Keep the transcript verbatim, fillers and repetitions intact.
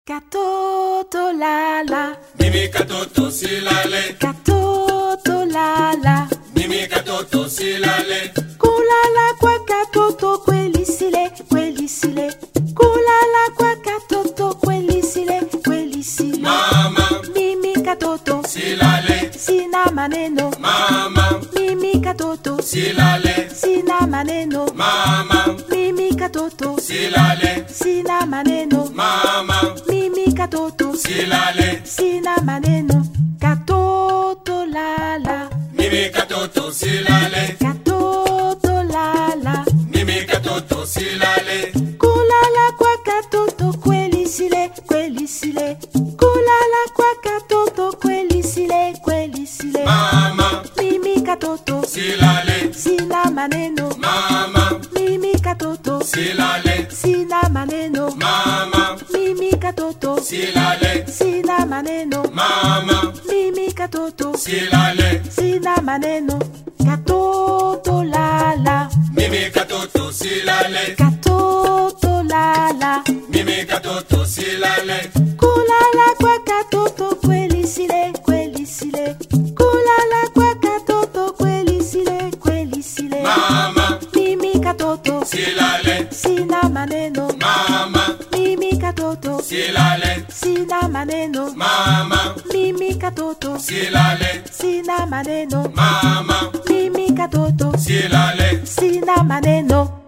Katoto lala, Mimi katoto silale, katoto lala, mimi katoto silale, kulala kwa katoto kweli sile, kweli sile, kulala kwa katoto kweli sile, kweli sile. mama Mimi katoto silale, sina maneno, mama mimi katoto silale, sina maneno, mama mimi katoto silale, sina maneno, mama mimi katoto silale, sina maneno. Katoto lala, mimi katoto silale, katoto lala, mimi katoto silale, kulala kwa katoto kweli sile, kweli sile, kulala kwa katoto kweli sile, kweli sile. mama Mimi katoto silale, sina maneno, mama mimi katoto silale, sina maneno, mama mimi katoto silale, sina maneno, mama mimi katoto silale, sina maneno. Katoto lala, mimi katoto silale, katoto lala, mimi katoto silale, kulala kwa katoto kweli sile, kweli sile, kulala kwa katoto kweli sile, kweli sile. mama Mimi katoto silale, sina maneno, mama mimi katoto silale, sina maneno, mama mimi katoto silale, sina maneno, mama mimi katoto silale. sina maneno.